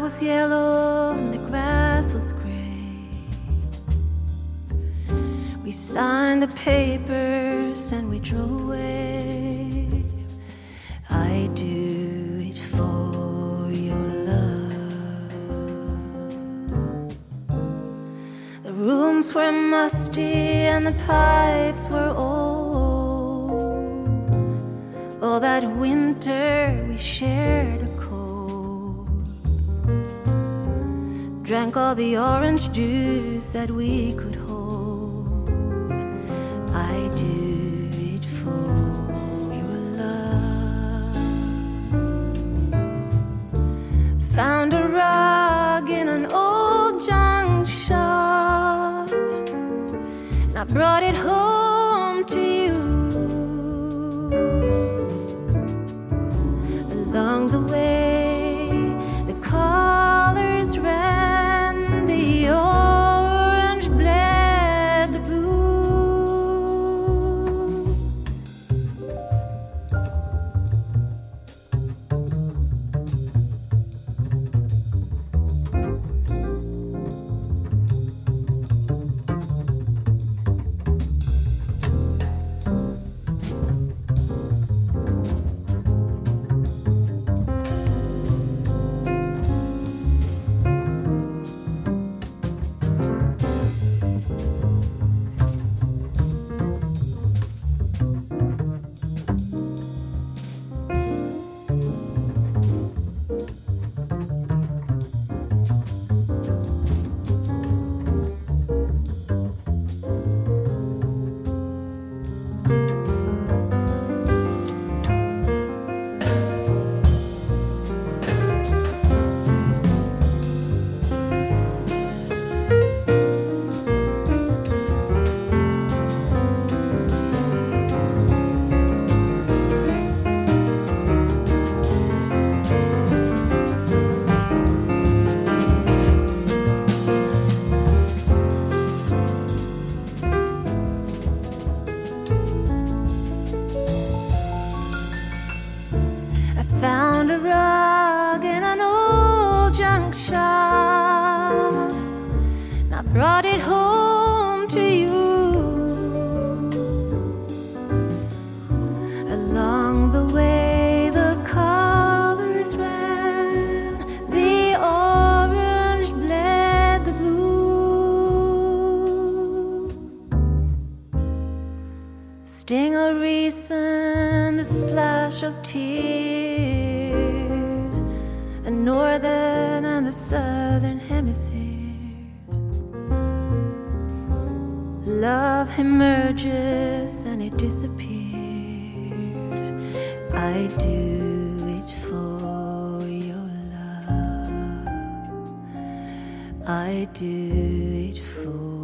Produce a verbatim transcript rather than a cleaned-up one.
was yellow and the grass was gray. We signed the papers and we drove away. I do it for your love. The rooms were musty and the pipes were old. All that winter we shared a cold. Drank all the orange juice that we could hold. I do it for your love. Found a rug in an old junk shop, and I brought it home to you. Along the way, the colors ran, the orange bled the blue. Found a rug in an old junk shop, and I brought it home to you. Along the way, the colors ran, the orange bled the blue. Sting of reason, the splash of tears, the northern and the southern hemispheres. Love emerges and it disappears. I do it for your love. I do it for